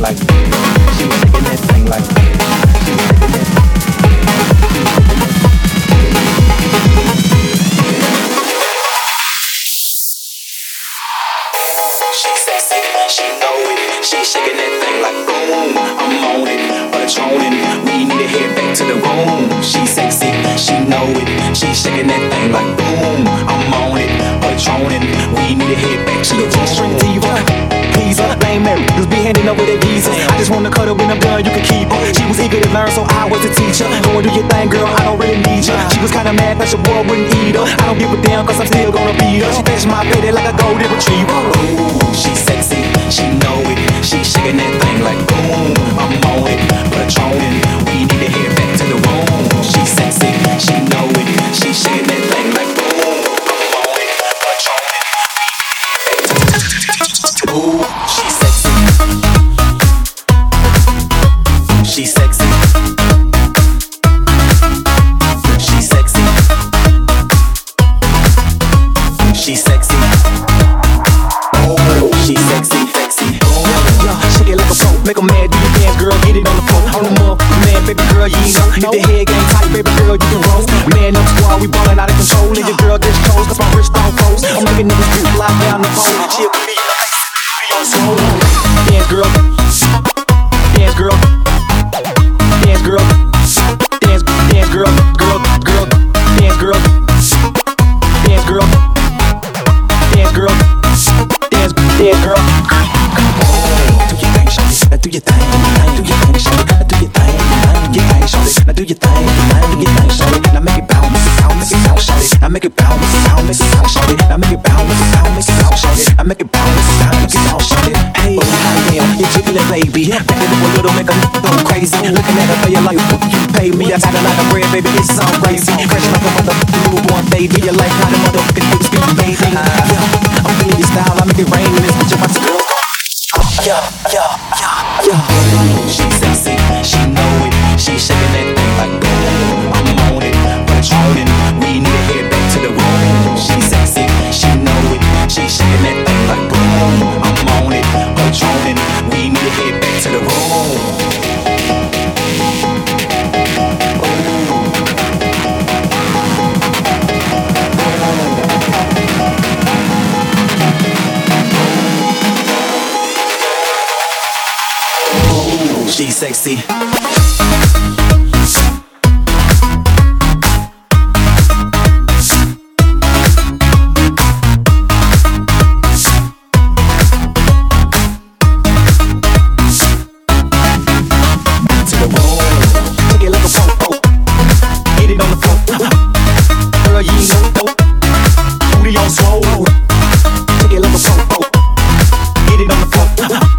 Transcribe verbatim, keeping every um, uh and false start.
like, she was shaking that thing like, she was shaking that. She sexy, she know it. She shaking that thing like boom. I'm on it, patroning. We need to head back to the room. She sexy, she know it. She shaking that thing like boom. I'm on it, patroning. We need to head back to the room. String diva, pleaser, lame Mary, just be handing over that visa. I just wanna cut her when I'm done, you can keep her. She was eager to learn, so I was a teacher. Go and do your thing, girl, I don't really need you. She was kinda mad, but your boy wouldn't eat her. I don't give a damn, cause I'm still gonna beat her. She touched my baby like a golden retriever. Ooh, she sexy, she know it. She shaking that thing like boom. I'm on it, patroning. We need to head back to the room. She sexy, she know it. She shaking that thing like boom. I'm on it, patroning. Ooh, she sexy. She sexy. She sexy. She sexy. Oh, she sexy, sexy. Shake it like a pro, make a mad, do your dance, girl, get it on the floor. On the mall, man, baby girl, you know. If the head game tight, baby girl, you can roll. Man, up squad, we ballin' out of control. And your girl just chose, cause my wrist on froze. I'm making niggas do fly down the pole. She'll be in the face, be on slow. Dance, girl. Dance, girl. Dance, girl. Dance, dance, girl. Girl, girl. Dance, girl. Dance, girl. Dance, girl. Dance, dance, girl. Now do your thing, do your thing, shawty. Now do your thing, do your thing, shawty. Now do your thing, do your thing, shawty. Now make it bounce, bounce, make it bounce, shawty. Now make it bounce, bounce, make it bounce, shawty. Now make it bounce, bounce, make it bounce, shawty. Now make it bounce, bounce, make it bounce, shawty. Hey, damn, you're jiggling, baby. Back it up a little, make her go crazy. Looking at her for your life, you pay me. I got a lot of bread, baby, it's so crazy. Fresh like a motherfucking newborn baby. Your life, how the motherfucking niggas be baby. Yeah, I'm feeling your style, I make it rain in this bitch. Watch the girl. Yeah, yeah, yeah, yeah. She sexy, she know it. She shaking that thing like boom. I'm on it, patroning. We need to head back to the room. She sexy, she know it. She shaking that thing like boom. I'm on it, patroning. We need to head back to the room. She's sexy. Get it on the floor.